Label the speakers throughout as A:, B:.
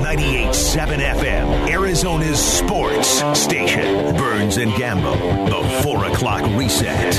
A: 98.7 FM, Arizona's sports station. Burns and Gambo, the 4 o'clock reset.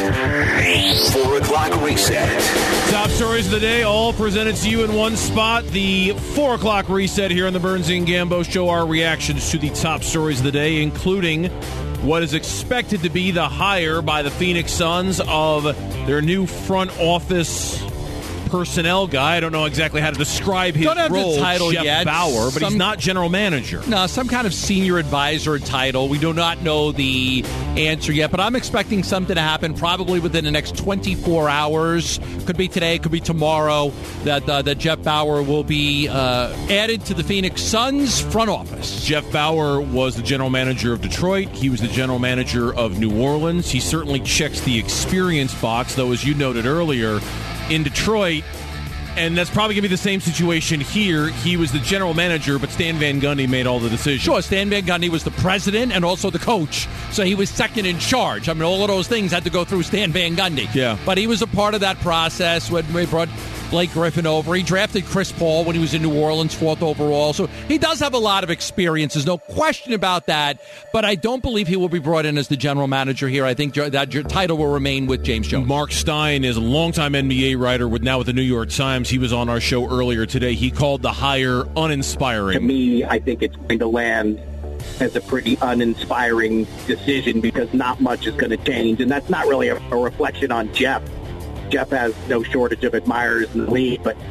A: 4 o'clock reset.
B: Top stories of the day, all presented to you in one spot. The 4 o'clock reset here on the Burns and Gambo show. Our reactions to the top stories of the day, including what is expected to be the hire by the Phoenix Suns of their new front office personnel guy. I don't know exactly how to describe his role, Jeff Bauer, but he's not general manager.
C: No, some kind of senior advisor title. We do not know the answer yet, but I'm expecting something to happen probably within the next 24 hours. Could be today, could be tomorrow, that Jeff Bauer will be added to the Phoenix Suns front office.
B: Jeff Bauer was the general manager of Detroit. He was the general manager of New Orleans. He certainly checks the experience box, though, as you noted earlier, in Detroit, and that's probably going to be the same situation here. He was the general manager, but Stan Van Gundy made all the decisions.
C: Sure, Stan Van Gundy was the president and also the coach, so he was second in charge. I mean, all of those things had to go through Stan Van Gundy.
B: Yeah.
C: But he was a part of that process when we brought Blake Griffin over. He drafted Chris Paul when he was in New Orleans, 4th overall. So he does have a lot of experience. There's no question about that. But I don't believe he will be brought in as the general manager here. I think that title will remain with James Jones.
B: Mark Stein is a longtime NBA writer with the New York Times. He was on our show earlier today. He called the hire uninspiring.
D: To me, I think it's going to land as a pretty uninspiring decision because not much is going to change. And that's not really a reflection on Jeff. Jeff has no shortage of admirers in the league, but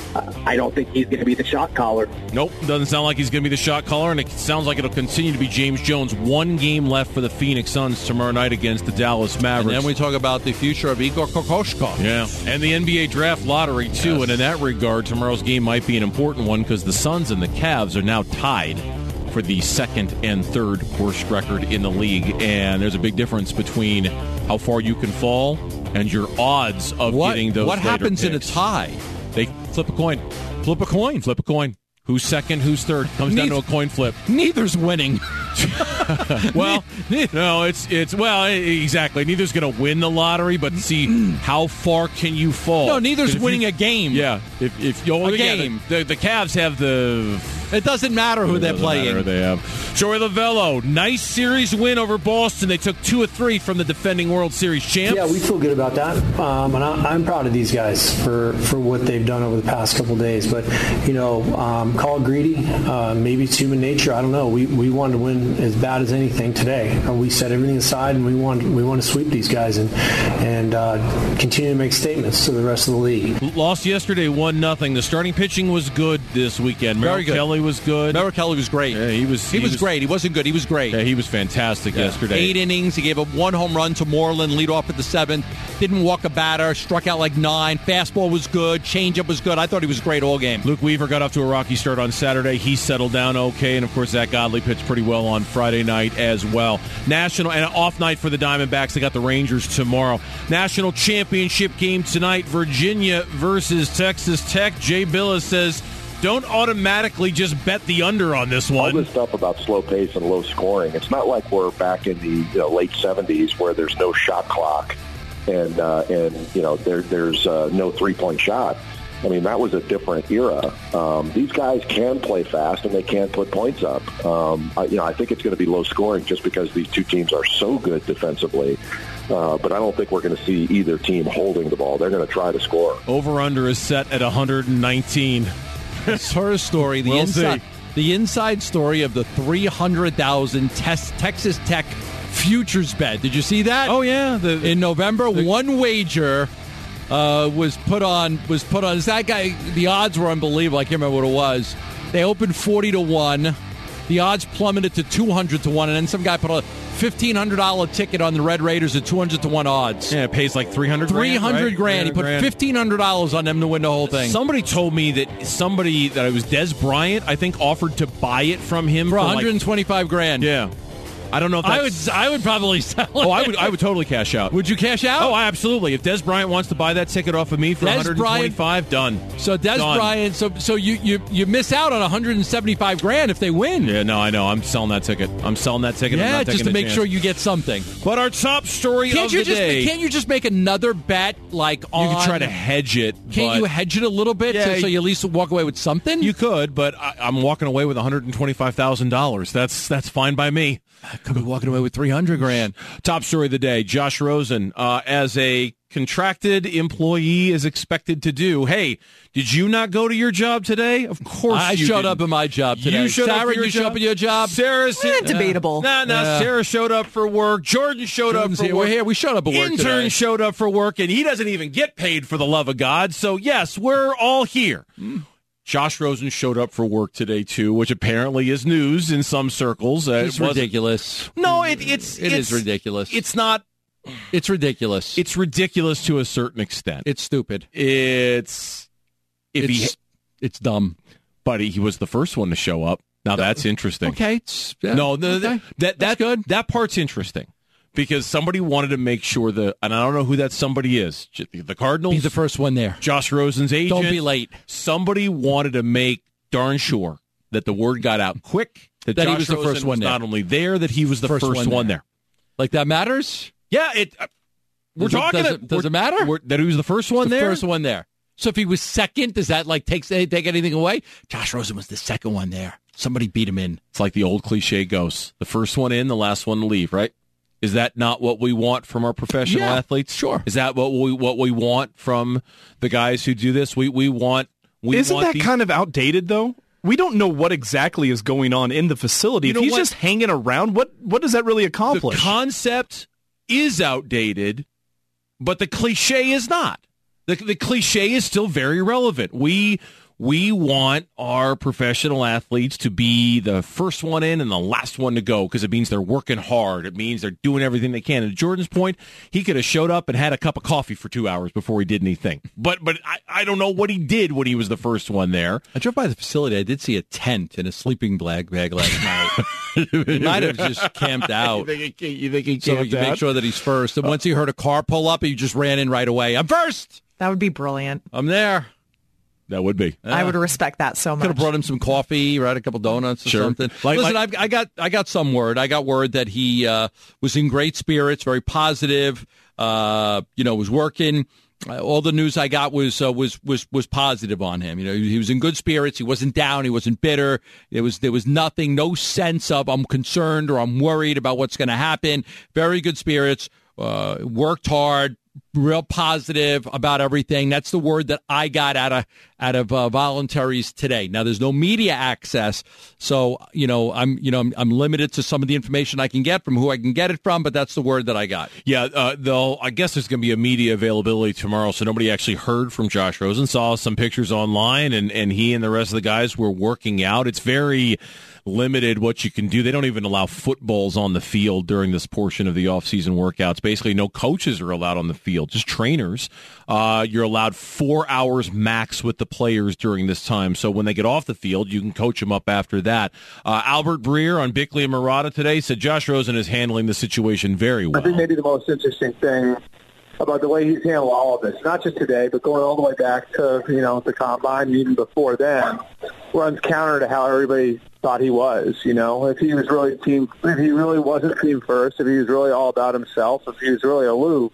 D: I don't think he's going to be the shot caller.
B: Nope, doesn't sound like he's going to be the shot caller, and it sounds like it'll continue to be James Jones. 1 game left for the Phoenix Suns tomorrow night against the Dallas Mavericks.
C: And then we talk about the future of Igor Kokoschko.
B: Yeah, and the NBA draft lottery, too. Yes. And in that regard, tomorrow's game might be an important one because the Suns and the Cavs are now tied for the 2nd and 3rd worst record in the league. And there's a big difference between how far you can fall and your odds of getting those.
C: What happens
B: picks.
C: In a tie?
B: They flip a coin. Flip a coin. Flip a coin. Who's second? Who's third? Comes down to a coin flip.
C: Neither's winning.
B: Well, no, it's well, exactly. Neither's going to win the lottery, but see how far can you fall.
C: No, neither's winning a game.
B: Yeah, if you
C: a game.
B: The Cavs have the.
C: It doesn't matter who they're playing.
B: They have. Joey Lavello, nice series win over Boston. They took 2 of 3 from the defending World Series champs.
E: Yeah, we feel good about that, and I'm proud of these guys for what they've done over the past couple of days. But call it greedy, maybe it's human nature. I don't know. We wanted to win as bad as anything today. We set everything aside, and we want to sweep these guys and continue to make statements to the rest of the league.
B: Lost yesterday 1-0. The starting pitching was good this weekend.
C: Very good.
B: Kelly was good.
C: Merrill Kelly was great.
B: Yeah, he was
C: great. He wasn't good. He was great.
B: Yeah, he was fantastic yesterday.
C: 8 innings. He gave up 1 home run to Moreland, lead off at the 7th. Didn't walk a batter. Struck out like 9. Fastball was good. Changeup was good. I thought he was great all game.
B: Luke Weaver got off to a rocky start on Saturday. He settled down okay. And, of course, Zach Godley pitched pretty well on Friday night as well. National and an off night for the Diamondbacks. They got the Rangers tomorrow. National championship game tonight. Virginia versus Texas Tech. Jay Billis says, don't automatically just bet the under on this one.
F: All this stuff about slow pace and low scoring, it's not like we're back in the late 70s where there's no shot clock and there's no three-point shot. I mean, that was a different era. These guys can play fast and they can put points up. I think it's going to be low scoring just because these two teams are so good defensively. But I don't think we're going to see either team holding the ball. They're going to try to score.
B: Over-under is set at 119.
C: It's her story. The inside story of the 300,000 Texas Tech futures bet. Did you see that?
B: Oh yeah.
C: In November, one wager was put on. That guy. The odds were unbelievable. I can't remember what it was. They opened 40-1. The odds plummeted to 200-1, and then some guy put a $1,500 ticket on the Red Raiders at 200-1 odds.
B: Yeah, it pays like $300,000.
C: $300,000. He put $1,500 on them to win the whole thing.
B: Somebody told me that it was Des Bryant, I think, offered to buy it from him
C: for $125,000.
B: Yeah. I don't know if that's...
C: I would probably sell it.
B: Oh, I would totally cash out.
C: Would you cash out?
B: Oh, absolutely. If Des Bryant wants to buy that ticket off of me for $125, done.
C: So Des Bryant, so you miss out on $175,000 if they win.
B: Yeah, no, I know. I'm selling that ticket. I'm selling that ticket.
C: Yeah,
B: I'm not
C: just to make
B: chance.
C: sure you get something.
B: But our top story of the day...
C: Can't you just make another bet like on...
B: You could try to hedge it.
C: Can't you hedge it a little bit so you at least walk away with something?
B: You could, but I'm walking away with $125,000. That's fine by me.
C: I could be walking away with $300,000.
B: Top story of the day: Josh Rosen, as a contracted employee, is expected to do. Hey, did you not go to your job today? Of course,
C: I
B: you
C: showed
B: didn't.
C: up at my job today.
B: You showed
C: Sarah,
B: up for your
C: you showed up at your job.
B: Sarah,
G: debatable.
B: Sarah showed up for work. Jordan showed up for work.
C: We're here. We showed up at work
B: Intern
C: today.
B: showed up for work, and he doesn't even get paid for the love of God. So yes, we're all here. Josh Rosen showed up for work today, too, which apparently is news in some circles.
C: It's ridiculous.
B: No, it is
C: ridiculous.
B: It's not.
C: It's ridiculous.
B: It's ridiculous to a certain extent.
C: It's stupid.
B: It's
C: dumb.
B: But he was the first one to show up. Now, that's interesting.
C: Okay.
B: That's good. That part's interesting. Because somebody wanted to make sure and I don't know who that somebody is. The Cardinals?
C: He's the first one there.
B: Josh Rosen's agent.
C: Don't be late.
B: Somebody wanted to make darn sure that the word got out quick. That
C: Josh
B: he was the
C: Rosen
B: first one there. Not only there, that he was the first one there.
C: Like that matters?
B: Yeah. Does it matter? That he was the first one there?
C: First one there. So if he was second, does that take anything away? Josh Rosen was the second one there. Somebody beat him in.
B: It's like the old cliche goes. The first one in, the last one to leave, right? Is that not what we want from our professional athletes?
C: Sure.
B: Is that what we want from the guys who do this? Isn't
H: that kind of outdated, though? We don't know what exactly is going on in the facility. If he's just hanging around, what does that really accomplish?
B: The concept is outdated, but the cliche is not. The cliche is still very relevant. We want our professional athletes to be the first one in and the last one to go because it means they're working hard. It means they're doing everything they can. And to Jordan's point, he could have showed up and had a cup of coffee for 2 hours before he did anything. But I don't know what he did when he was the first one there.
C: I drove by the facility. I did see a tent and a sleeping bag last night. He might have just camped out.
B: You think he camped
C: so he can make sure that he's first. And once he heard a car pull up, he just ran in right away. I'm first.
G: That would be brilliant.
C: I'm there.
B: That would be.
G: I would respect that so much.
C: Could have brought him some coffee, right? A couple donuts or something. Listen, I got some word. I got word that he was in great spirits, very positive. Was working. All the news I got was positive on him. He was in good spirits. He wasn't down. He wasn't bitter. There was nothing, no sense of I'm concerned or I'm worried about what's going to happen. Very good spirits. Worked hard. Real positive about everything. That's the word that I got out of voluntaries today. Now there's no media access, so I'm limited to some of the information I can get from who I can get it from. But that's the word that I got.
B: Yeah, I guess there's going to be a media availability tomorrow, so nobody actually heard from Josh Rosen. Saw some pictures online, and he and the rest of the guys were working out. It's very limited what you can do. They don't even allow footballs on the field during this portion of the off-season workouts. Basically, no coaches are allowed on the field, just trainers. You're allowed 4 hours max with the players during this time. So when they get off the field, you can coach them up after that. Albert Breer on Bickley and Marotta today said Josh Rosen is handling the situation very well.
I: I think maybe the most interesting thing about the way he's handled all of this, not just today, but going all the way back to, the combine, even before then, runs counter to how everybody thought he was. If he was really if he really wasn't team first, if he was really all about himself, if he was really aloof,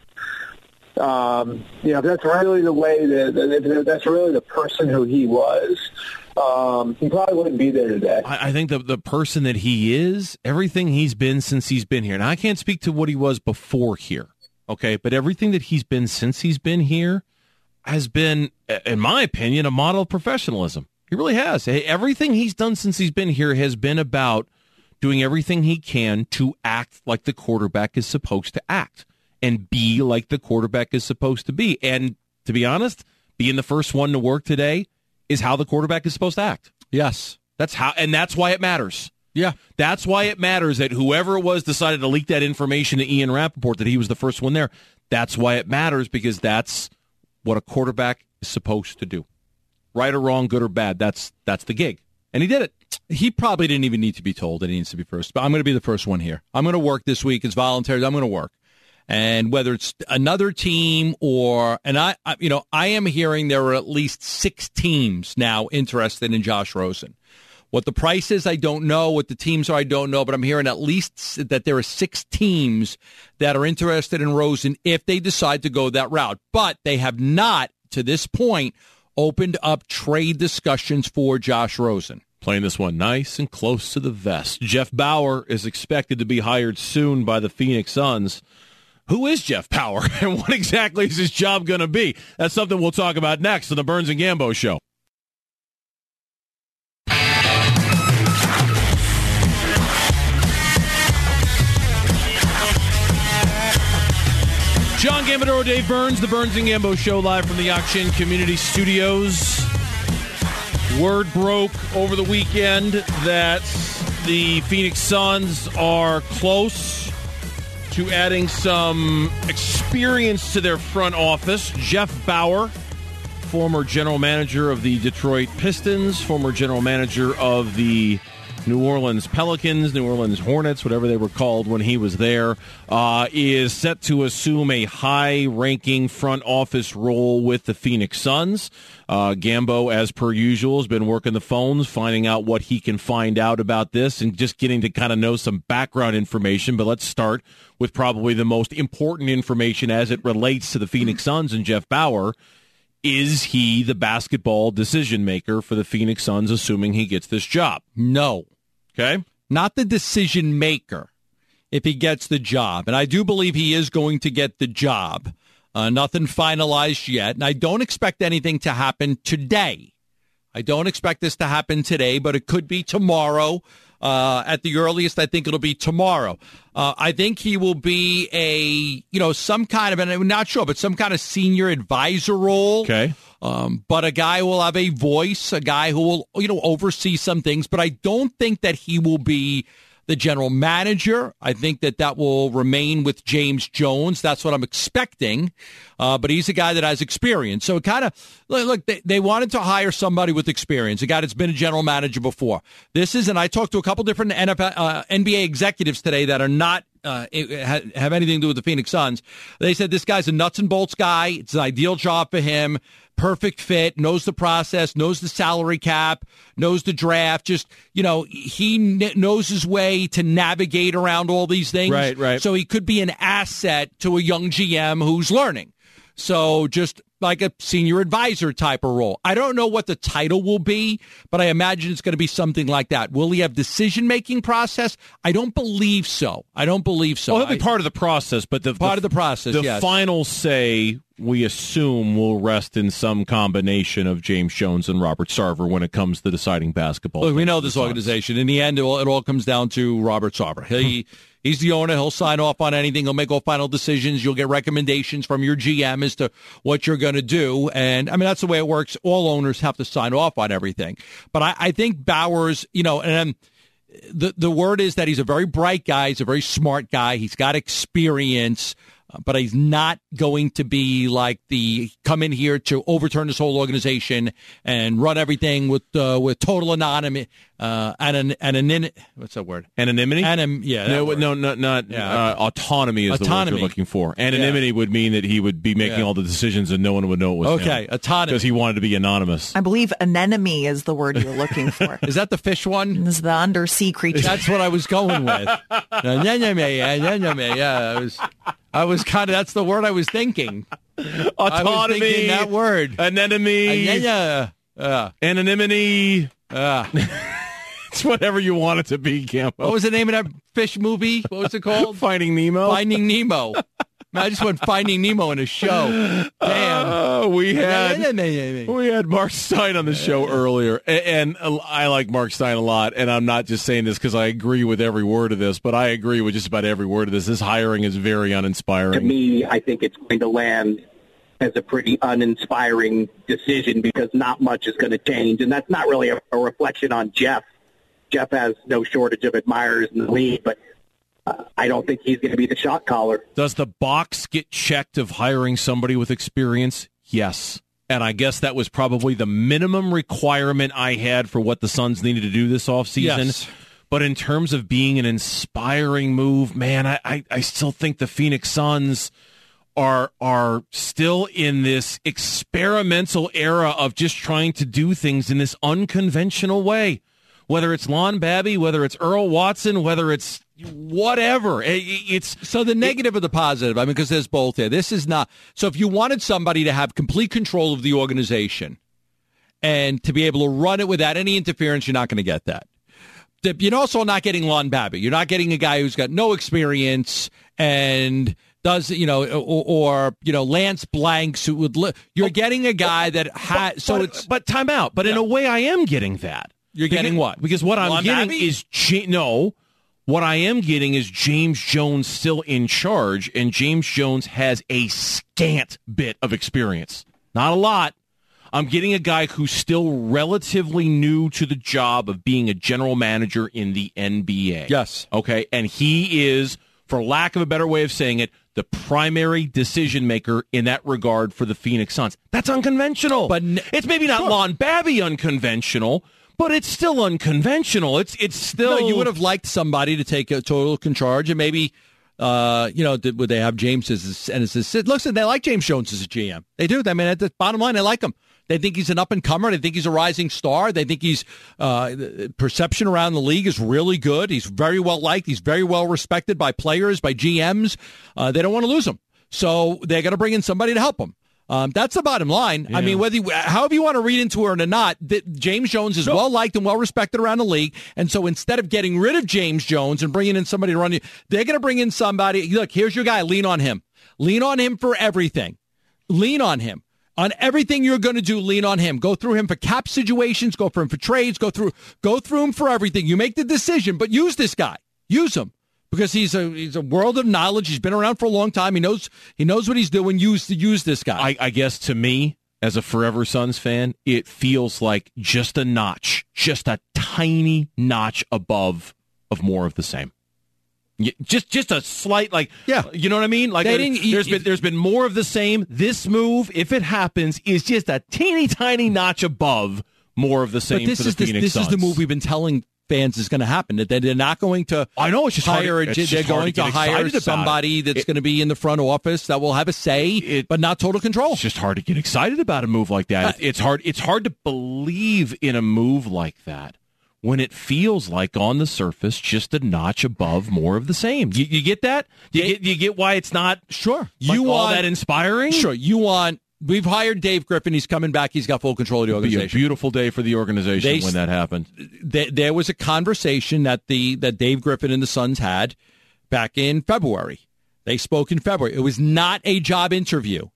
I: if that's really the way if that's really the person who he was, he probably wouldn't be there today.
B: I think the person that he is, everything he's been since he's been here. Now, I can't speak to what he was before here. Okay, but everything that he's been since he's been here has been, in my opinion, a model of professionalism. He really has. Everything he's done since he's been here has been about doing everything he can to act like the quarterback is supposed to act and be like the quarterback is supposed to be. And to be honest, being the first one to work today is how the quarterback is supposed to act.
C: Yes.
B: That's why it matters.
C: Yeah.
B: That's why it matters that whoever it was decided to leak that information to Ian Rappaport that he was the first one there. That's why it matters, because that's what a quarterback is supposed to do. Right or wrong, good or bad, that's the gig. And he did it.
C: He probably didn't even need to be told that he needs to be first. But I'm going to be the first one here. I'm going to work this week. It's voluntary. I'm going to work. And whether it's another team I am hearing there are at least 6 teams now interested in Josh Rosen. What the price is, I don't know. What the teams are, I don't know. But I'm hearing at least that there are 6 teams that are interested in Rosen if they decide to go that route. But they have not, to this point, opened up trade discussions for Josh Rosen.
B: Playing this one nice and close to the vest. Jeff Bauer is expected to be hired soon by the Phoenix Suns. Who is Jeff Bauer, and what exactly is his job going to be? That's something we'll talk about next on the Burns and Gambo Show. John Gambadoro, Dave Burns, the Burns and Gambo Show, live from the Yakshin Community Studios. Word broke over the weekend that the Phoenix Suns are close to adding some experience to their front office. Jeff Bauer, former general manager of the Detroit Pistons, former general manager of the New Orleans Pelicans, New Orleans Hornets, whatever they were called when he was there, is set to assume a high-ranking front office role with the Phoenix Suns. Gambo, as per usual, has been working the phones, finding out what he can find out about this and just getting to kind of know some background information. But let's start with probably the most important information as it relates to the Phoenix Suns and Jeff Bauer. Is he the basketball decision-maker for the Phoenix Suns, assuming he gets this job?
C: No.
B: Okay.
C: Not the decision maker if he gets the job. And I do believe he is going to get the job. Nothing finalized yet. And I don't expect anything to happen today. I don't expect this to happen today, but it could be tomorrow. At the earliest, I think it'll be tomorrow. I think he will be some kind of, and I'm not sure, but some kind of senior advisor role.
B: Okay.
C: But a guy who will have a voice, a guy who will, oversee some things. But I don't think that he will be the general manager. I think that will remain with James Jones. That's what I'm expecting. But he's a guy that has experience. So it kind of, look, they wanted to hire somebody with experience, a guy that's been a general manager before. And I talked to a couple different NBA executives today that are not have anything to do with the Phoenix Suns. They said this guy's a nuts and bolts guy. It's an ideal job for him. Perfect fit, knows the process, knows the salary cap, knows the draft. Just, he knows his way to navigate around all these things.
B: Right.
C: So he could be an asset to a young GM who's learning. So just like a senior advisor type of role. I don't know what the title will be, but I imagine it's going to be something like that. Will he have decision-making process? I don't believe so. Well,
B: he'll be part of the process, but the
C: yes.
B: final say, we assume, will rest in some combination of James Jones and Robert Sarver when it comes to deciding basketball.
C: Look, we know this organization. In the end, it all comes down to Robert Sarver. He's the owner. He'll sign off on anything. He'll make all final decisions. You'll get recommendations from your GM as to what you're going to do. And, that's the way it works. All owners have to sign off on everything. But I think Bauer's, and the word is that he's a very bright guy. He's a very smart guy. He's got experience. But he's not going to be like come in here to overturn this whole organization and run everything with total anonymity. What's that word?
B: Anonymity?
C: Not
B: autonomy is the word you're looking for. Anonymity would mean that he would be making all the decisions and no one would know it was him.
C: Okay, autonomy.
B: Because he wanted to be anonymous.
G: I believe anemone is the word you're looking for.
C: Is that the fish one?
G: It's the undersea creature.
C: That's what I was going with. I was kind of, that's the word I was thinking.
B: Autonomy.
C: I was thinking that word.
B: Anemone. Anonymity. It's whatever you want it to be, Campo.
C: What was the name of that fish movie? What was it called?
B: Finding Nemo.
C: Finding Nemo. I just went Finding Nemo in a show. Damn.
B: We had Mark Stein on the show earlier, and I like Mark Stein a lot, and I'm not just saying this because I agree with every word of this, but I agree with just about every word of this. This hiring is very uninspiring.
D: To me, I think it's going to land as a pretty uninspiring decision because not much is going to change, and that's not really a reflection on Jeff. Jeff has no shortage of admirers in the league, but I don't think he's going to be the shot caller.
B: Does the box get checked of hiring somebody with experience? Yes. and I guess that was probably the minimum requirement I had for what the Suns needed to do this offseason.
C: Yes.
B: But in terms of being an inspiring move, man, I still think the Phoenix Suns are still in this experimental era of just trying to do things in this unconventional way. Whether it's Lon Babby, whether it's Earl Watson, whether it's whatever. It's
C: so the negative or the positive. I mean, because there's both there. This is not. So if you wanted somebody to have complete control of the organization and to be able to run it without any interference, you're not going to get that. You're also not getting Lon Babby. You're not getting a guy who's got no experience and does, or Lance Blanks who would. You're getting a guy that has.
B: But time out. But in a way, I am getting that.
C: You're getting what?
B: Because what I'm getting is what I am getting is James Jones still in charge, and James Jones has a scant bit of experience. Not a lot. I'm getting a guy who's still relatively new to the job of being a general manager in the NBA.
C: Yes.
B: Okay, and he is, for lack of a better way of saying it, the primary decision maker in that regard for the Phoenix Suns. That's unconventional. But it's maybe not Lon Babby unconventional, but it's still unconventional. It's still.
C: No, you would have liked somebody to take a total charge, and maybe, would they have James as assistant? Listen, they like James Jones as a GM. They do. I mean, at the bottom line, they like him. They think he's an up-and-comer. They think he's a rising star. They think he's perception around the league is really good. He's very well liked. He's very well respected by players, by GMs. They don't want to lose him. So they're going to bring in somebody to help him. That's the bottom line. Yeah. I mean, however you want to read into it or not, James Jones is well liked and well respected around the league. And so instead of getting rid of James Jones and bringing in somebody to run you, they're going to bring in somebody. Look, here's your guy. Lean on him. Lean on him for everything. Lean on him. On everything you're going to do, lean on him. Go through him for cap situations. Go for him for trades. Go through him for everything. You make the decision, but use this guy. Use him because he's a world of knowledge. He's been around for a long time. He knows what he's doing. Use this guy.
B: I guess to me, as a Forever Suns fan, it feels like just a tiny notch above of more of the same. Just a slight, you know what I mean? Like there's been more of the same. This move, if it happens, is just a teeny tiny notch above more of the same.
C: But
B: for the Phoenix Suns.
C: This is the move we've been telling fans is going to happen. That they're not going to.
B: I know it's just
C: hire. They're going to hire somebody that's going to be in the front office that will have a say, but not total control.
B: It's just hard to get excited about a move like that. It's hard to believe in a move like that when it feels like on the surface just a notch above more of the same. You get that? You get why it's not all that inspiring?
C: Sure. We've hired Dave Griffin. He's coming back. He's got full control of the organization.
B: It'll be a beautiful day for the organization when that happened.
C: There was a conversation that Dave Griffin and the Suns had back in February. They spoke in February. It was not a job interview.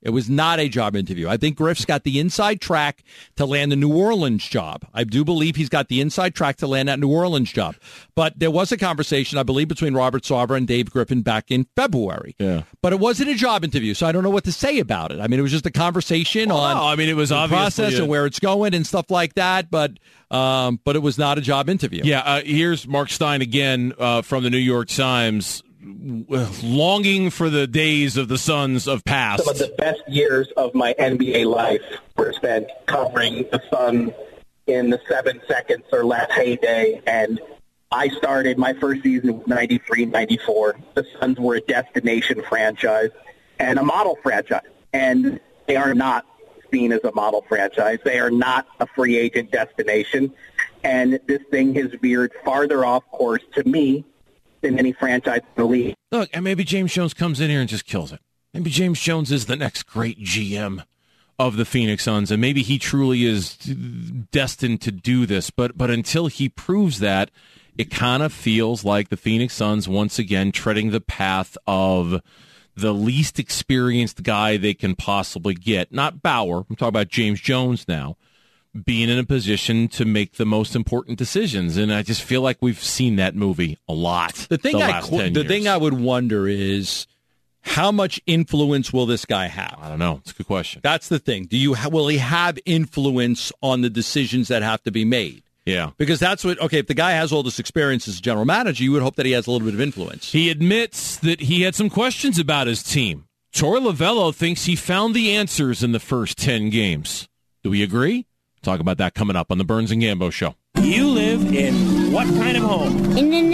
C: I think Griff's got the inside track to land the New Orleans job. I do believe he's got the inside track to land that New Orleans job. But there was a conversation, I believe, between Robert Sarver and Dave Griffin back in February.
B: Yeah.
C: But it wasn't a job interview, so I don't know what to say about it. I mean, it was just a conversation
B: it was
C: the process and where it's going and stuff like that. But it was not a job interview.
B: Yeah. Here's Mark Stein again from the New York Times. Longing for the days of the Suns of past.
D: Some of the best years of my NBA life were spent covering the Suns in the 7 seconds or less heyday. And I started my first season 93-94. The Suns were a destination franchise and a model franchise. And they are not seen as a model franchise. They are not a free agent destination. And this thing has veered farther off course to me than any franchise in the league.
B: Look, and maybe James Jones comes in here and just kills it. Maybe James Jones is the next great GM of the Phoenix Suns, and maybe he truly is destined to do this. But until he proves that, it kind of feels like the Phoenix Suns once again treading the path of the least experienced guy they can possibly get. Not Bauer. I'm talking about James Jones now. Being in a position to make the most important decisions. And I just feel like we've seen that movie a lot. The thing
C: I would wonder is how much influence will this guy have?
B: I don't know. It's a good question.
C: That's the thing. Will he have influence on the decisions that have to be made?
B: Yeah.
C: Because if the guy has all this experience as a general manager, you would hope that he has a little bit of influence.
B: He admits that he had some questions about his team Torey Lovullo thinks he found the answers in the first 10 games. Do we agree? Talk about that coming up on the Burns and Gambo Show.
J: You live in what kind of home?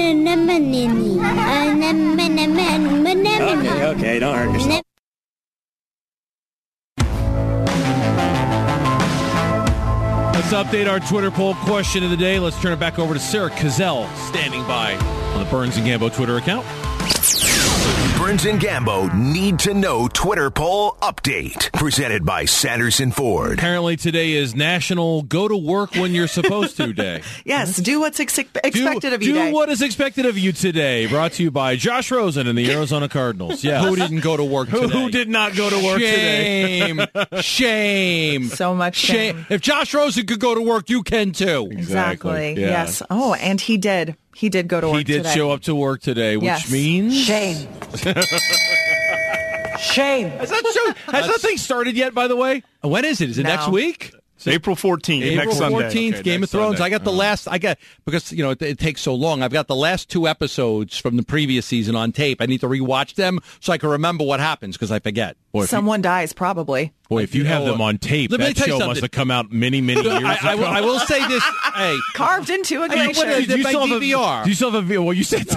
J: Okay, don't hurt yourself.
B: Let's update our Twitter poll question of the day. Let's turn it back over to Sarah Cazell, standing by on the Burns and Gambo Twitter account.
A: Burns and Gambo need to know Twitter poll update. Presented by Sanderson Ford.
B: Apparently today is National Go to Work When You're Supposed to Day.
G: Yes, do what's expected of you
B: Do
G: day.
B: what is expected of you today. Brought to you by Josh Rosen and the Arizona Cardinals. Yeah.
C: Who didn't go to work today?
B: Who did not go to work today?
C: Shame.
G: So much shame.
C: If Josh Rosen could go to work, you can too.
G: Exactly.
B: Yeah.
G: Yes. Oh, and he did. He did go to work
B: He did
G: today.
B: show up to work today, which
G: Yes.
B: means...
J: Shame. Shame.
B: Has that thing started yet, by the way?
C: When is it? Is it
G: No.
C: next week?
H: It's April 14th,
C: April
H: next Sunday.
C: 14th,
B: Okay,
C: Game
B: next
C: of Thrones.
B: Sunday.
C: Because, it takes so long. I've got the last 2 episodes from the previous season on tape. I need to rewatch them so I can remember what happens because I forget.
G: Someone dies, probably.
B: Boy, if you have them on tape,
C: Let me
B: that
C: tell you
B: show
C: something.
B: must have come out many, many years ago.
C: I will say this. Hey,
G: Carved into a
C: I mean,
G: glacier.
C: what is it? My
B: have
C: DVR.
B: Do you still have a... Well, you said...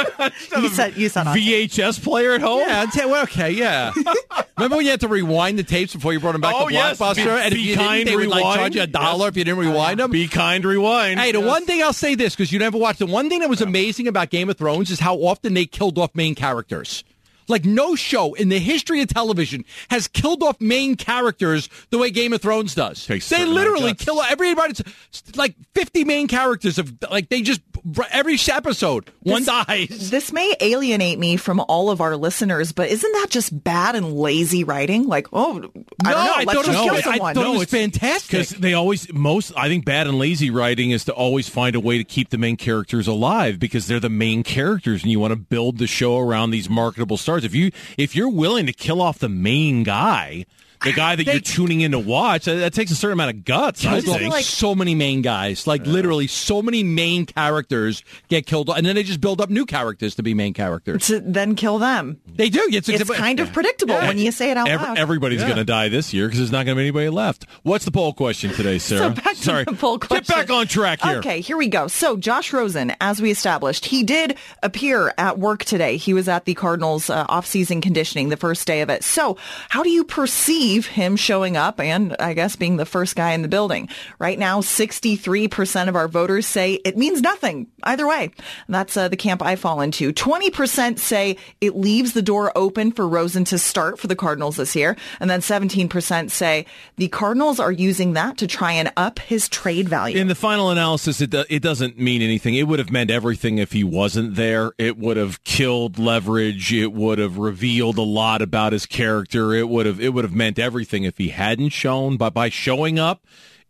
G: You said on tape.
B: VHS player at home?
C: Yeah, okay, yeah. Remember when you had to rewind the tapes before you brought them back
B: Oh,
C: to
B: yes.
C: Blockbuster? And if
B: Be
C: you didn't,
B: kind,
C: they would
B: rewind.
C: charge you $1 if you didn't rewind them?
B: Be kind, rewind.
C: Hey, the one thing I'll say this, because you never watched, the one thing that was amazing about Game of Thrones is how often they killed off main characters. Like, no show in the history of television has killed off main characters the way Game of Thrones does.
B: Takes
C: They
B: certain
C: literally
B: guts.
C: kill everybody. Like 50 main characters of they just every episode one dies.
G: This may alienate me from all of our listeners, but isn't that just bad and lazy writing? Like, I don't know, let's just kill someone.
C: I thought it was fantastic.
B: Because they always, I think bad and lazy writing is to always find a way to keep the main characters alive because they're the main characters and you want to build the show around these marketable stars. If you're willing to kill off the main guy, the guy that you're tuning in to watch, that takes a certain amount of guts, I think.
C: Like so many main guys, literally so many main characters get killed, and then they just build up new characters to be main characters.
G: To then kill them.
C: They do.
G: It's kind of predictable when you say it out loud.
B: Everybody's going to die this year because there's not going to be anybody left. What's the poll question today, Sarah?
G: So back to the poll question.
B: Get back on track here.
G: Okay, here we go. So Josh Rosen, as we established, he did appear at work today. He was at the Cardinals off-season conditioning, the first day of it. So how do you perceive him showing up and, I guess, being the first guy in the building? Right now, 63% of our voters say it means nothing either way. That's the camp I fall into. 20% say it leaves the door open for Rosen to start for the Cardinals this year. And then 17% say the Cardinals are using that to try and up his trade value.
B: In the final analysis, it doesn't mean anything. It would have meant everything if he wasn't there. It would have killed leverage. It would have revealed a lot about his character. It would have meant everything if he hadn't shown. But by showing up,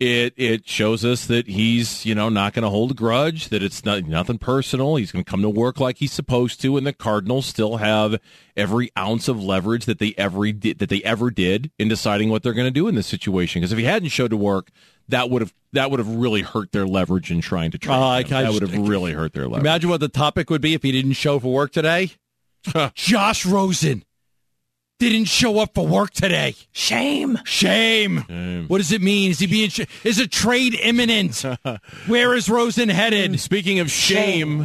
B: it shows us that he's not going to hold a grudge, that it's nothing personal. He's going to come to work like he's supposed to, and the Cardinals still have every ounce of leverage that they ever did in deciding what they're going to do in this situation. Because if he hadn't showed to work, that would have really hurt their leverage in trying to trade him. That would have really hurt their leverage.
C: Imagine what the topic would be if he didn't show for work today. Josh Rosen didn't show up for work today.
G: Shame.
C: What does it mean? Is a trade imminent? Where is Rosen headed?
B: Speaking of shame.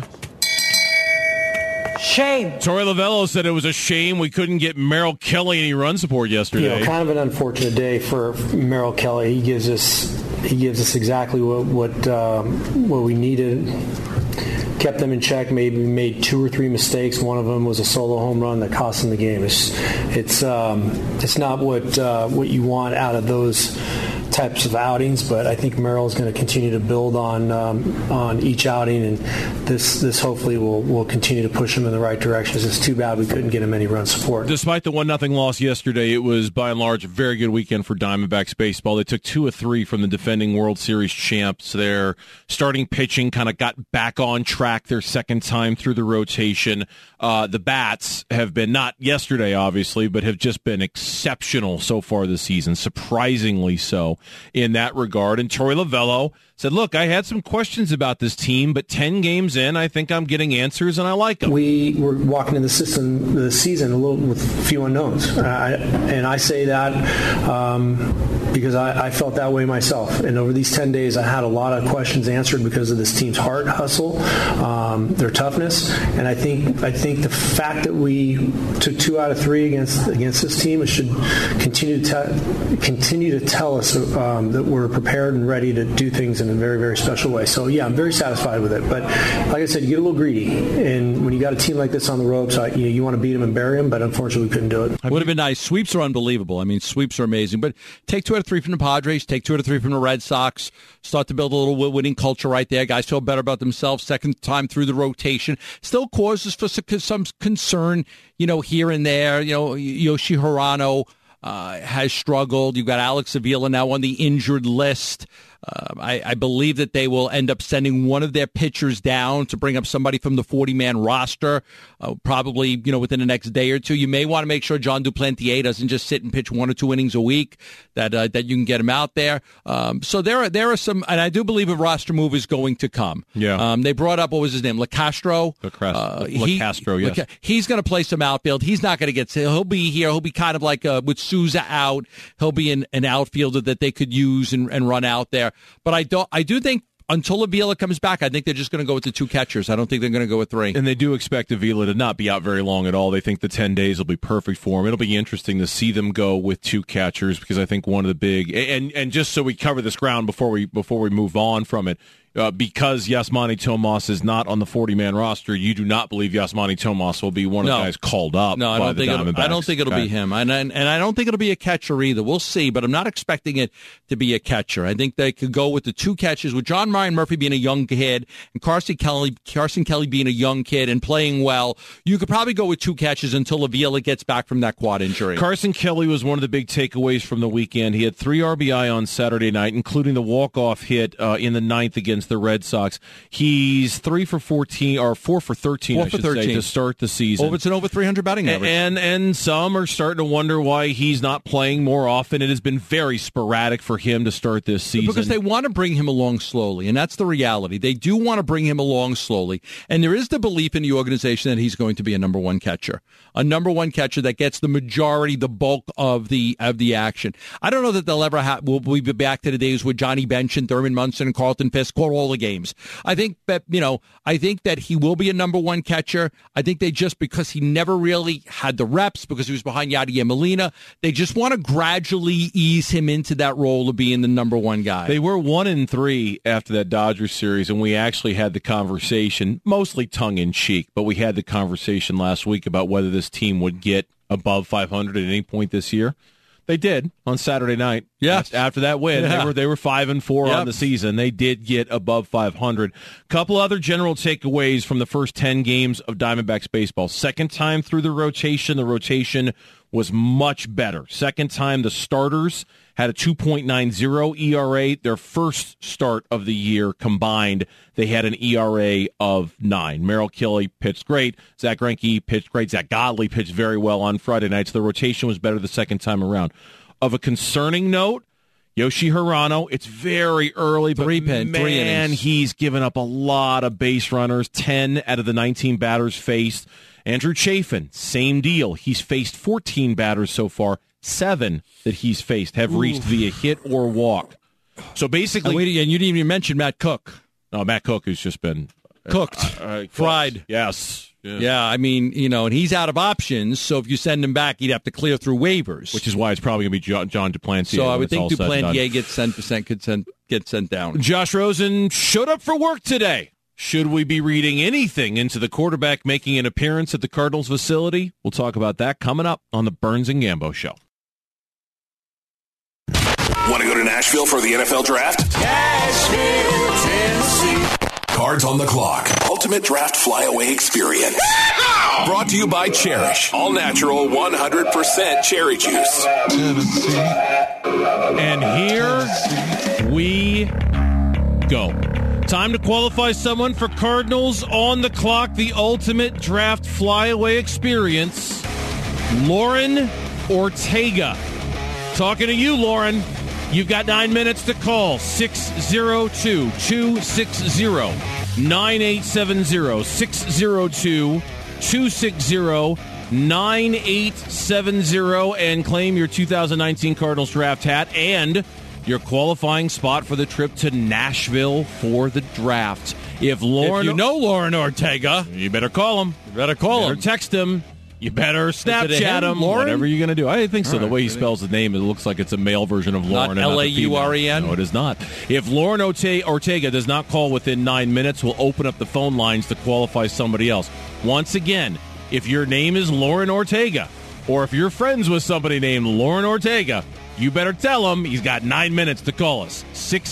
B: Torey Lovullo said it was a shame we couldn't get Merrill Kelly any run support yesterday.
E: Kind of an unfortunate day for Merrill Kelly. He gives us exactly what we needed. Kept them in check. Maybe made 2 or 3 mistakes. One of them was a solo home run that cost him the game. It's not what you want out of those types of outings, but I think Merrill is going to continue to build on each outing, and this hopefully will continue to push him in the right direction. It's too bad we couldn't get him any run support.
B: Despite the 1-0 loss yesterday, it was by and large a very good weekend for Diamondbacks baseball. They took 2 of 3 from the defending World Series champs. Their starting pitching kind of got back on track their second time through the rotation. The bats have been, not yesterday obviously, but have just been exceptional so far this season, surprisingly so. in that regard. And Torey Lovullo said, look, I had some questions about this team, but 10 games in, I think I'm getting answers, and I like them.
E: We were walking in the season a little with few unknowns. And I say that because I felt that way myself. And over these 10 days, I had a lot of questions answered because of this team's heart, hustle, their toughness. And I think the fact that we took 2 out of 3 against this team, it should continue to tell us that we're prepared and ready to do things in a very, very special way. So, yeah, I'm very satisfied with it. But like I said, you get a little greedy. And when you got a team like this on the ropes, you want to beat them and bury them, but unfortunately we couldn't do it.
C: Would have been nice. Sweeps are unbelievable. I mean, sweeps are amazing. But take 2 out of 3 from the Padres, take 2 out of 3 from the Red Sox, start to build a little winning culture right there. Guys feel better about themselves second time through the rotation. Still causes for some concern, here and there. Yoshi Hirano has struggled. You've got Alex Avila now on the injured list. I believe that they will end up sending one of their pitchers down to bring up somebody from the 40-man roster, probably within the next day or two. You may want to make sure John Duplantier doesn't just sit and pitch 1 or 2 innings a week. That you can get him out there. So there are some, and I do believe a roster move is going to come.
B: Yeah.
C: They brought up, what was his name, LeCastro.
B: LeCastro, yes.
C: He's going to play some outfield. He's not going to get. He'll be here. He'll be kind of like with Souza out. He'll be an outfielder that they could use and run out there. But I do think until Avila comes back, I think they're just going to go with the 2 catchers. I don't think they're going to go with 3.
B: And they do expect Avila to not be out very long at all. They think the 10 days will be perfect for him. It'll be interesting to see them go with 2 catchers because I think one of the big and just so we cover this ground before we move on from it. Because Yasmani Tomas is not on the 40-man roster, you do not believe Yasmani Tomas will be one of the guys called up.
C: No, I don't think it'll be him, and I don't think it'll be a catcher either. We'll see, but I'm not expecting it to be a catcher. I think they could go with the 2 catchers, with John Ryan Murphy being a young kid and Carson Kelly being a young kid and playing well. You could probably go with 2 catches until Avila gets back from that quad injury.
B: Carson Kelly was one of the big takeaways from the weekend. He had 3 RBI on Saturday night, including the walk-off hit in the 9th against the Red Sox. He's 3 for 14 or 4 for 13, I should say, to start the season.
C: It's an over 300 batting average.
B: And some are starting to wonder why he's not playing more often. It has been very sporadic for him to start this season.
C: Because they want to bring him along slowly, and that's the reality. They do want to bring him along slowly, and there is the belief in the organization that he's going to be a number 1 catcher. A number 1 catcher that gets the majority, the bulk of the action. I don't know that they'll ever will we be back to the days with Johnny Bench and Thurman Munson and Carlton Fisk call all the games. I think that he will be a number 1 catcher. I think they just, because he never really had the reps, because he was behind Yadier Molina, they just want to gradually ease him into that role of being the number 1 guy.
B: They were 1-3 after that Dodgers series, and we actually had the conversation, mostly tongue-in-cheek, but we had the conversation last week about whether this team would get above 500 at any point this year. They did on Saturday night.
C: Yes.
B: After that win, they were 5-4 on the season. They did get above 500. Couple other general takeaways from the first 10 games of Diamondbacks baseball. Second time through the rotation was much better. Second time the starters had a 2.90 ERA. Their first start of the year combined, they had an ERA of 9. Merrill Kelly pitched great. Zach Greinke pitched great. Zach Godley pitched very well on Friday nights. The rotation was better the second time around. Of a concerning note, Yoshi Hirano, it's very early, but
C: 3 innings.
B: He's given up a lot of base runners, 10 out of the 19 batters faced. Andrew Chafin, same deal. He's faced 14 batters so far. 7 that he's faced have reached via hit or walk. So basically...
C: And you didn't even mention Matt Cook.
B: No, Matt Cook has just been...
C: Cooked. Fried.
B: Yes.
C: Yeah, I mean, and he's out of options, so if you send him back, he'd have to clear through waivers.
B: Which is why it's probably going to be John Duplantier.
C: So I would think Duplantier gets sent down.
B: Josh Rosen showed up for work today. Should we be reading anything into the quarterback making an appearance at the Cardinals facility? We'll talk about that coming up on the Burns and Gambo Show.
A: Want to go to Nashville for the NFL Draft?
K: Nashville, Tennessee.
A: Cards on the clock. Ultimate Draft Flyaway Experience. Brought to you by Cherish. All natural, 100% cherry juice.
B: Tennessee. And here we go. Time to qualify someone for Cardinals on the clock. The Ultimate Draft Flyaway Experience. Lauren Ortega. Talking to you, Lauren. You've got 9 minutes to call 602-260-9870. 602-260-9870 and claim your 2019 Cardinals draft hat and your qualifying spot for the trip to Nashville for the draft. If you
C: know Lauren Ortega,
B: you better call him.
C: You better call him.
B: Text him. You better Snapchat him.
C: Lauren?
B: Whatever you're going to do. I think so.
C: All
B: the way
C: right.
B: he spells the name, it looks like it's a male version of Lauren.
C: Not Lauren?
B: No, it is not. If Lauren Ortega does not call within 9 minutes, we'll open up the phone lines to qualify somebody else. Once again, if your name is Lauren Ortega, or if you're friends with somebody named Lauren Ortega, you better tell him he's got 9 minutes to call us.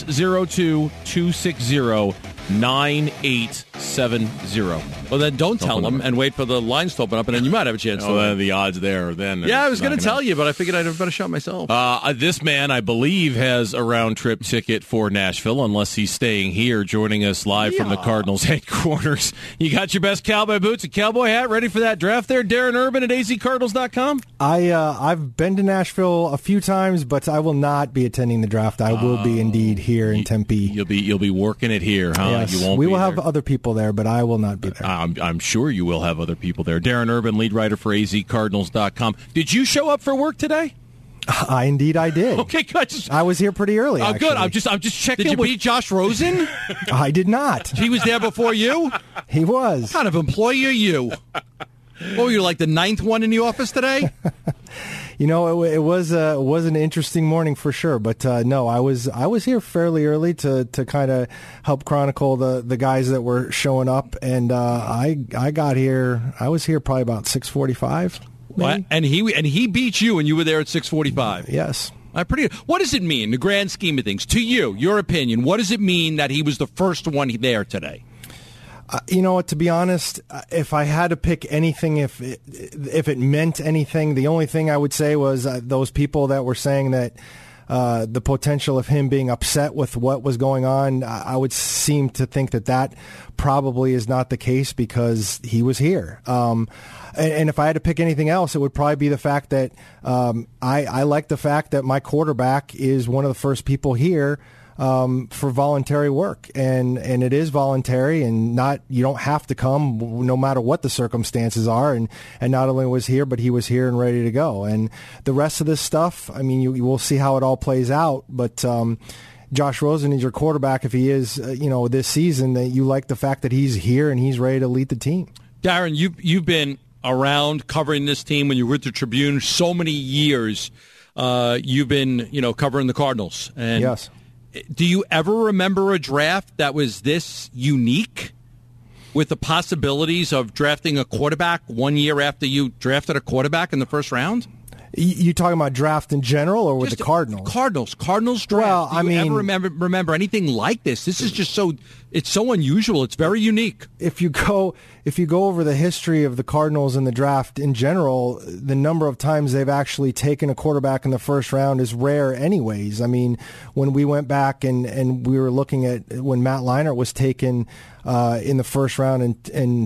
B: 602-260-9870.
C: Well, then don't tell him and wait for the lines to open up, and then you might have a chance.
B: Then the odds there. Then
C: I was going to tell you, but I figured I'd have better shot myself.
B: This man, I believe, has a round-trip ticket for Nashville, unless he's staying here, joining us live from the Cardinals headquarters. You got your best cowboy boots and cowboy hat ready for that draft there? Darren Urban at azcardinals.com?
L: I've been to Nashville a few times, but I will not be attending the draft. I will be indeed here in Tempe.
B: You'll be working it here, huh?
L: Yes.
B: You won't
L: we
B: be
L: will
B: there.
L: have other people there, but I will not be there.
B: I'm sure you will have other people there. Darren Urban, lead writer for azcardinals.com. Did you show up for work today?
L: I did.
B: Okay, good.
L: I was here pretty early.
B: Oh, good. I'm just checking.
C: Did you beat Josh Rosen?
L: I did not.
C: He was there before you?
L: He was.
C: What kind of employee are you? What were you, like the ninth one in the office today?
L: You know, it was an interesting morning for sure. But no, I was here fairly early to kind of help chronicle the guys that were showing up, and I got here. I was here probably about 6:45.
C: And he beat you, and you were there at 6:45.
L: Yes.
C: What does it mean, the grand scheme of things, to you, your opinion? What does it mean that he was the first one there today?
L: You know what? To be honest, if I had to pick anything, if it meant anything, the only thing I would say was those people that were saying that the potential of him being upset with what was going on, I would seem to think that probably is not the case because he was here. And if I had to pick anything else, it would probably be the fact that I like the fact that my quarterback is one of the first people here for voluntary work, and it is voluntary, and you don't have to come no matter what the circumstances are, and not only was here, but he was here and ready to go. And the rest of this stuff, I mean, you will see how it all plays out, but Josh Rosen is your quarterback if he is, this season, that you like the fact that he's here and he's ready to lead the team.
C: Darren, you've been around covering this team when you were with the Tribune so many years. You've been, covering the Cardinals. And
L: yes.
C: Do you ever remember a draft that was this unique with the possibilities of drafting a quarterback 1 year after you drafted a quarterback in the first round?
L: You talking about draft in general or with the Cardinals?
C: Cardinals draft. Well,
L: I mean,
C: ever remember anything like this? This is just it's so unusual. It's very unique.
L: If you go over the history of the Cardinals in the draft in general, the number of times they've actually taken a quarterback in the first round is rare anyways. I mean, when we went back and we were looking at when Matt Leinart was taken in the first round in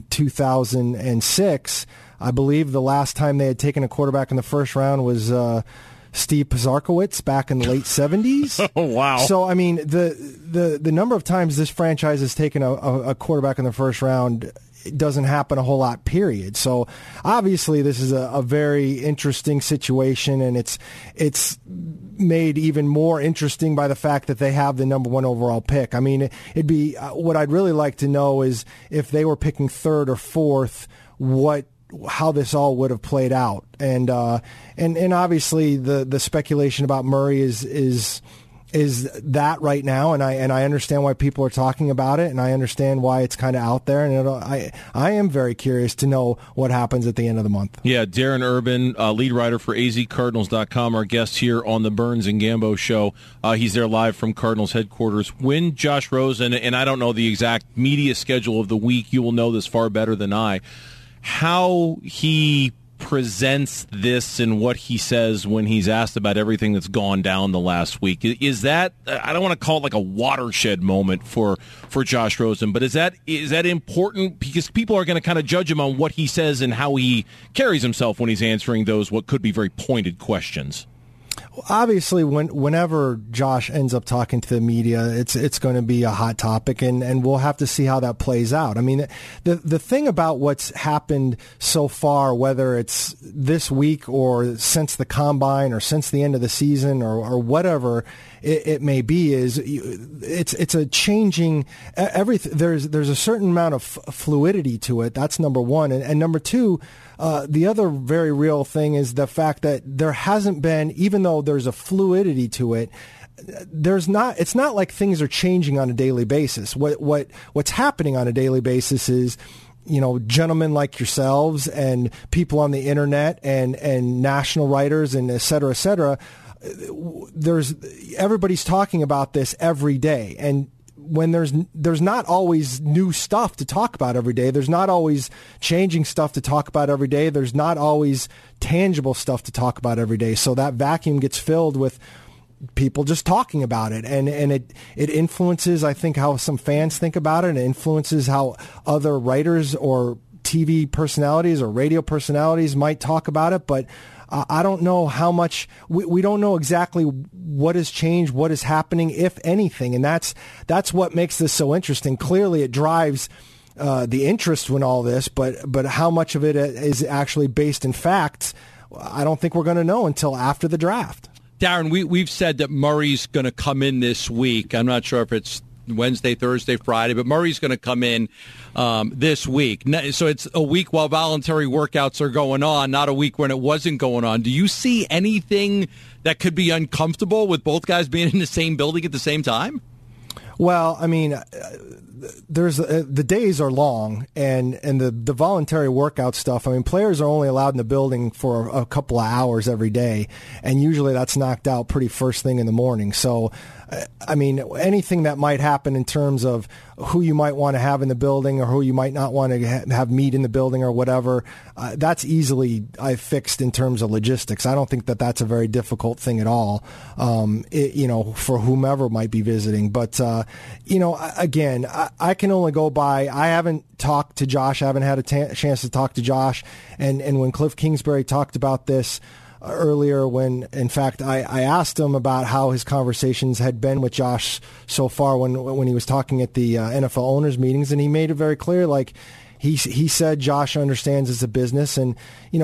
L: 2006, I believe the last time they had taken a quarterback in the first round was Steve Pizarkowicz back in the late 70s.
B: Oh, wow.
L: So, I mean, the number of times this franchise has taken a quarterback in the first round, it doesn't happen a whole lot, period. So, obviously, this is a very interesting situation, and it's made even more interesting by the fact that they have the number one overall pick. I mean, it'd be what I'd really like to know is if they were picking third or fourth, how this all would have played out, and obviously the speculation about Murray is that right now, and I understand why people are talking about it, and I understand why it's kind of out there, and I am very curious to know what happens at the end of the month.
B: Yeah, Darren Urban, lead writer for azcardinals.com, our guest here on the Burns and Gambo show. He's there live from Cardinals headquarters. When Josh Rosen, and I don't know the exact media schedule of the week, you will know this far better than I, how he presents this and what he says when he's asked about everything that's gone down the last week. Is that, I don't want to call it like a watershed moment for Josh Rosen, but is that important? Because people are going to kind of judge him on what he says and how he carries himself when he's answering those what could be very pointed questions.
L: Obviously, whenever Josh ends up talking to the media, it's going to be a hot topic, and we'll have to see how that plays out. I mean, the thing about what's happened so far, whether it's this week or since the combine or since the end of the season or whatever it may be, is it's a changing everything. There's a certain amount of fluidity to it. That's number one, and number two. The other very real thing is the fact that there hasn't been, even though there's a fluidity to it, it's not like things are changing on a daily basis. What's happening on a daily basis is, gentlemen like yourselves and people on the internet and national writers and et cetera, everybody's talking about this every day. And when there's not always new stuff to talk about every day. There's not always changing stuff to talk about every day. There's not always tangible stuff to talk about every day. So that vacuum gets filled with people just talking about it. And it influences, I think, how some fans think about it. It influences how other writers or TV personalities or radio personalities might talk about it. But I don't know how much we don't know exactly what has changed, what is happening, if anything, and that's what makes this so interesting. Clearly, it drives the interest in all this, but how much of it is actually based in facts, I don't think we're going to know until after the draft.
C: Darren, we've said that Murray's going to come in this week. I'm not sure if it's Wednesday, Thursday, Friday, but Murray's going to come in this week. So it's a week while voluntary workouts are going on, not a week when it wasn't going on. Do you see anything that could be uncomfortable with both guys being in the same building at the same time?
L: Well, I mean, the days are long, and the voluntary workout stuff. I mean, players are only allowed in the building for a couple of hours every day, and usually that's knocked out pretty first thing in the morning. So, I mean, anything that might happen in terms of who you might want to have in the building or who you might not want to have meet in the building or whatever, that's easily fixed in terms of logistics. I don't think that that's a very difficult thing at all, for whomever might be visiting. But, again, I can only go by. I haven't talked to Josh. I haven't had a chance to talk to Josh. And when Cliff Kingsbury talked about this earlier, when in fact I asked him about how his conversations had been with Josh so far when he was talking at the NFL owners meetings, and he made it very clear, like he said Josh understands it's a business, and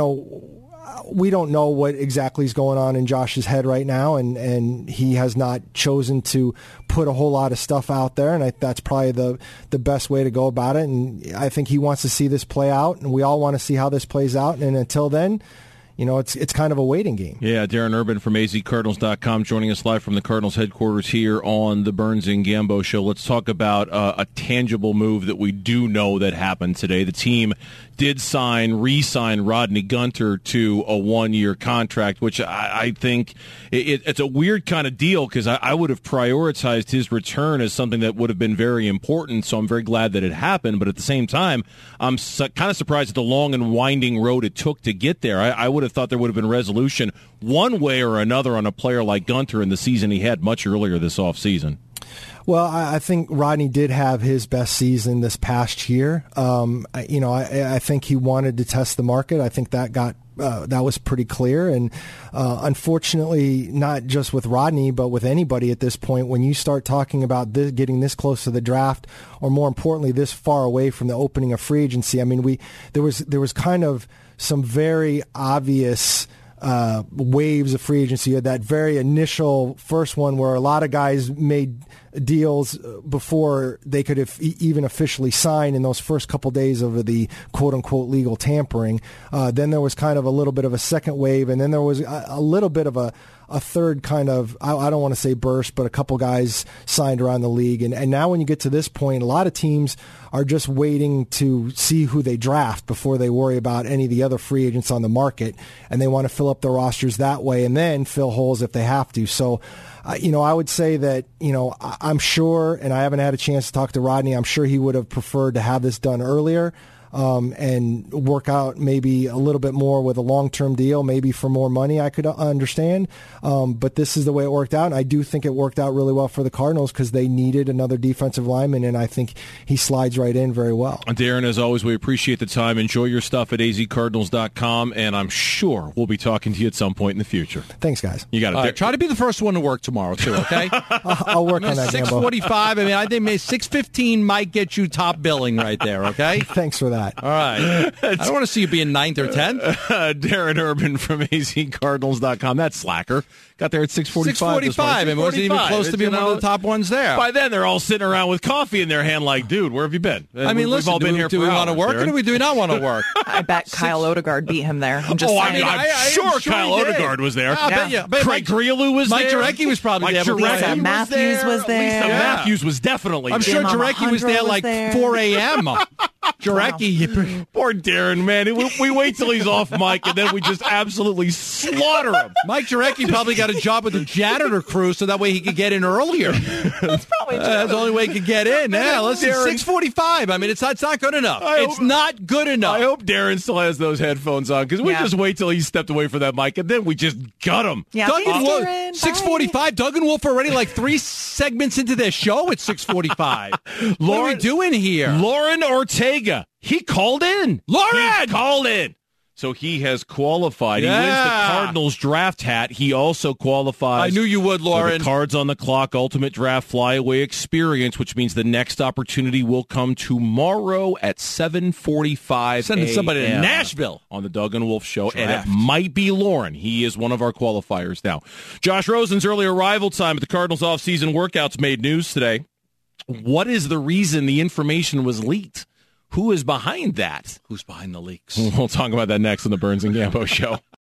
L: we don't know what exactly is going on in Josh's head right now, and he has not chosen to put a whole lot of stuff out there, and that's probably the best way to go about it. And I think he wants to see this play out, and we all want to see how this plays out, and until then, it's kind of a waiting game.
B: Yeah, Darren Urban from azcardinals.com joining us live from the Cardinals headquarters here on the Burns and Gambo Show. Let's talk about a tangible move that we do know that happened today. The team did re-sign Rodney Gunter to a one-year contract, which I think it's a weird kind of deal because I would have prioritized his return as something that would have been very important, so I'm very glad that it happened. But at the same time, I'm kind of surprised at the long and winding road it took to get there. I would have thought there would have been resolution one way or another on a player like Gunter in the season he had much earlier this offseason.
L: Well, I think Rodney did have his best season this past year. I think he wanted to test the market. I think that was pretty clear. And unfortunately, not just with Rodney, but with anybody at this point, when you start talking about getting this close to the draft, or more importantly, this far away from the opening of free agency, I mean, there was kind of some very obvious waves of free agency. You had that very initial first one where a lot of guys made deals before they could have even officially signed in those first couple days of the quote-unquote legal tampering. Then there was kind of a little bit of a second wave, and then there was a little bit of a third kind of, I don't want to say burst, but a couple guys signed around the league. And now when you get to this point, a lot of teams are just waiting to see who they draft before they worry about any of the other free agents on the market, and they want to fill up their rosters that way and then fill holes if they have to. So, I would say that, I'm sure, and I haven't had a chance to talk to Rodney, I'm sure he would have preferred to have this done earlier. and work out maybe a little bit more with a long-term deal, maybe for more money, I could understand. But this is the way it worked out. And I do think it worked out really well for the Cardinals because they needed another defensive lineman, and I think he slides right in very well.
B: Darren, as always, we appreciate the time. Enjoy your stuff at azcardinals.com, and I'm sure we'll be talking to you at some point in the future.
L: Thanks, guys.
B: You got it.
C: Try to be the first one to work tomorrow, too, okay?
L: I'll work on that,
C: 6:45. I mean, I think maybe 6:15 might get you top billing right there, okay?
L: Thanks for that.
C: All right. I don't want to see you being 9th or 10th.
B: Darren Urban from azcardinals.com. That's slacker. Got there at 6:45.
C: 6:45. I mean, wasn't even close to being one of the top ones there.
B: By then, they're all sitting around with coffee in their hand like, dude, where have you been?
C: I mean, listen,
B: we've all been here
C: do we want to work or do we not want to work?
G: I bet Kyle Odegaard beat him there. I'm just saying.
B: I'm sure Kyle Odegaard was there.
C: I bet
B: Craig Grialou was
C: Mike
B: there.
C: Mike Jarecki was probably there.
G: Lisa Matthews was there.
B: Lisa Matthews was definitely
C: I'm
B: there.
C: sure Jarecki was there like 4 a.m. Jarecki.
B: Poor Darren, man. We wait till he's off mic, and then we just absolutely slaughter him.
C: Mike Jarecki probably got a job with the janitor crew so that way he could get in earlier.
G: That's probably true.
C: That's the only way he could get in. Yeah, listen, 6:45. I mean, it's not good enough. It's not good enough.
B: I hope Darren still has those headphones on because we just wait till he stepped away from that mic, and then we just gut him.
G: Yeah,
C: Duggan Wolf, 6:45. Duggan Wolf already like 3 segments into their show at 6:45. What are we doing here?
B: Lauren Ortega. He called in.
C: Lauren!
B: He called in. So he has qualified.
C: Yeah.
B: He wins the Cardinals draft hat. He also qualifies.
C: I knew you would, Lauren.
B: For the Cards on the Clock Ultimate Draft Flyaway Experience, which means the next opportunity will come tomorrow at 7:45
C: Sending somebody to
B: a.m.
C: Nashville
B: on the Doug and Wolf Show,
C: Draft.
B: and it might be Lauren. He is one of our qualifiers now. Josh Rosen's early arrival time at the Cardinals offseason workouts made news today. What is the reason the information was leaked? Who is behind that?
C: Who's behind the leaks?
B: We'll talk about that next on the Burns and Gambo Show.